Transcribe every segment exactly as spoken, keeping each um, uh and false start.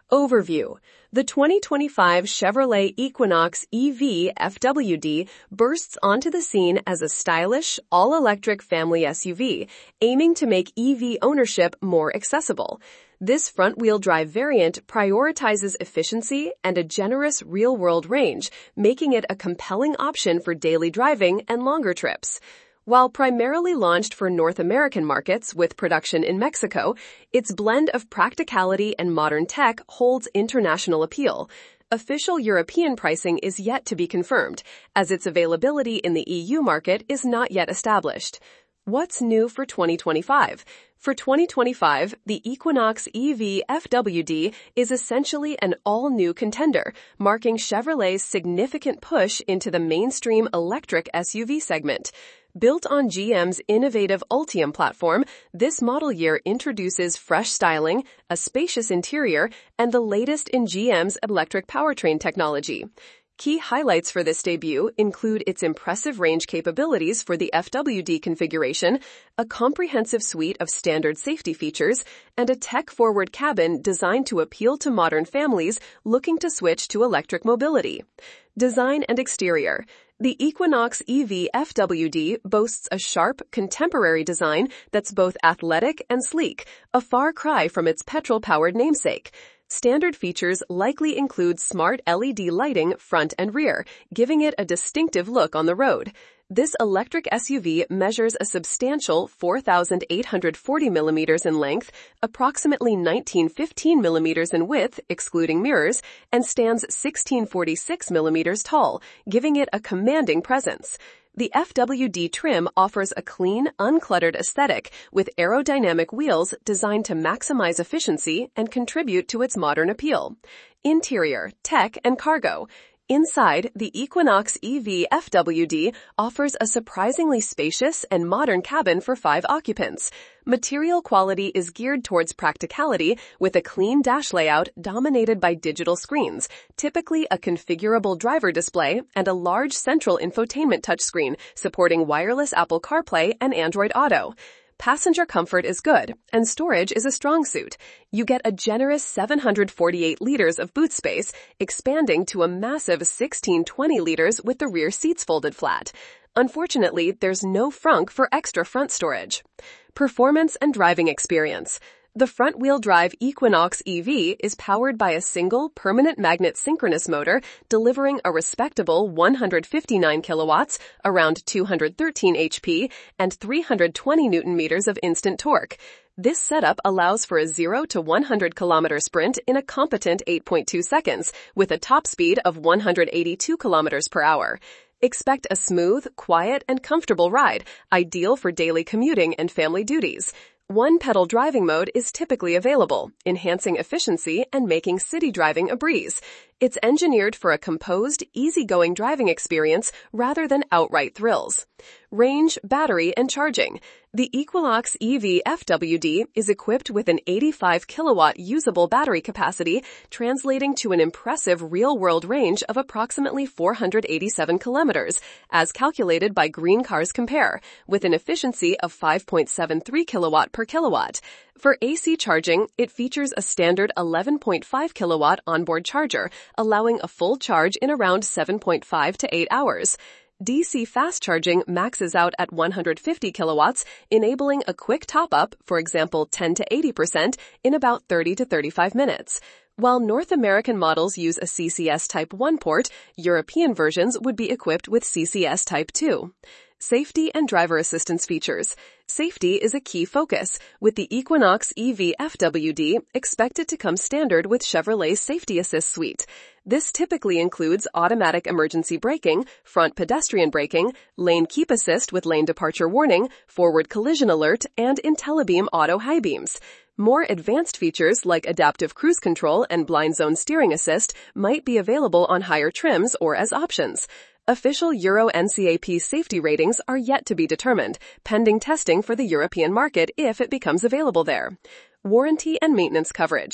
Overview. The twenty twenty-five Chevrolet Equinox E V F W D bursts onto the scene as a stylish, all-electric family S U V, aiming to make E V ownership more accessible. This front-wheel drive variant prioritizes efficiency and a generous real-world range, making it a compelling option for daily driving and longer trips. While primarily launched for North American markets with production in Mexico, its blend of practicality and modern tech holds international appeal. Official European pricing is yet to be confirmed, as its availability in the E U market is not yet established. What's new for twenty twenty-five? For twenty twenty-five, the Equinox E V F W D is essentially an all-new contender, marking Chevrolet's significant push into the mainstream electric S U V segment. Built on G M's innovative Ultium platform, this model year introduces fresh styling, a spacious interior, and the latest in G M's electric powertrain technology. Key highlights for this debut include its impressive range capabilities for the F W D configuration, a comprehensive suite of standard safety features, and a tech-forward cabin designed to appeal to modern families looking to switch to electric mobility. Design and exterior. The Equinox E V F W D boasts a sharp, contemporary design that's both athletic and sleek, a far cry from its petrol-powered namesake. Standard features likely include smart L E D lighting front and rear, giving it a distinctive look on the road. This electric S U V measures a substantial four thousand eight hundred forty millimeters in length, approximately nineteen fifteen millimeters in width, excluding mirrors, and stands sixteen forty-six millimeters tall, giving it a commanding presence. The F W D trim offers a clean, uncluttered aesthetic with aerodynamic wheels designed to maximize efficiency and contribute to its modern appeal. Interior, tech, and cargo. Inside, the Equinox E V F W D offers a surprisingly spacious and modern cabin for five occupants. Material quality is geared towards practicality with a clean dash layout dominated by digital screens, typically a configurable driver display and a large central infotainment touchscreen supporting wireless Apple CarPlay and Android Auto. Passenger comfort is good, and storage is a strong suit. You get a generous seven hundred forty-eight liters of boot space, expanding to a massive sixteen twenty liters with the rear seats folded flat. Unfortunately, there's no frunk for extra front storage. Performance and driving experience. The front-wheel drive Equinox E V is powered by a single permanent magnet synchronous motor, delivering a respectable one hundred fifty-nine kilowatts, around two hundred thirteen H P, and three hundred twenty newton meters of instant torque. This setup allows for a zero to one hundred kilometer sprint in a competent eight point two seconds, with a top speed of one hundred eighty-two kilometers per hour. Expect a smooth, quiet, and comfortable ride, ideal for daily commuting and family duties. One-pedal driving mode is typically available, enhancing efficiency and making city driving a breeze. It's engineered for a composed, easygoing driving experience rather than outright thrills. Range, battery, and charging. The Equinox E V F W D is equipped with an eighty-five kilowatt usable battery capacity, translating to an impressive real-world range of approximately four hundred eighty-seven kilometers, as calculated by Green Cars Compare, with an efficiency of five point seven three kilowatt per kilowatt. For A C charging, it features a standard eleven point five kilowatt onboard charger, allowing a full charge in around seven point five to eight hours. D C fast charging maxes out at one hundred fifty kilowatts, enabling a quick top-up, for example ten to eighty percent, in about thirty to thirty-five minutes. While North American models use a C C S Type one port, European versions would be equipped with C C S Type two. Safety and driver assistance features. Safety is a key focus, with the Equinox E V F W D expected to come standard with Chevrolet's Safety Assist suite. This typically includes automatic emergency braking, front pedestrian braking, lane keep assist with lane departure warning, forward collision alert, and IntelliBeam auto high beams. More advanced features like adaptive cruise control and blind zone steering assist might be available on higher trims or as options. Official Euro N C A P safety ratings are yet to be determined, pending testing for the European market if it becomes available there. Warranty and maintenance coverage.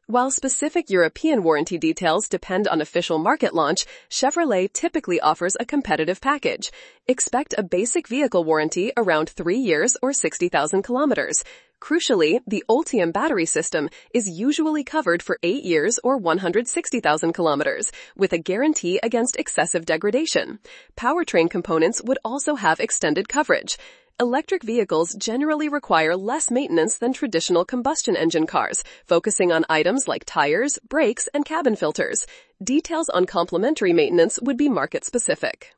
While specific European warranty details depend on official market launch, Chevrolet typically offers a competitive package. Expect a basic vehicle warranty around three years or sixty thousand kilometers. Crucially, the Ultium battery system is usually covered for eight years or one hundred sixty thousand kilometers, with a guarantee against excessive degradation. Powertrain components would also have extended coverage. Electric vehicles generally require less maintenance than traditional combustion engine cars, focusing on items like tires, brakes, and cabin filters. Details on complementary maintenance would be market specific.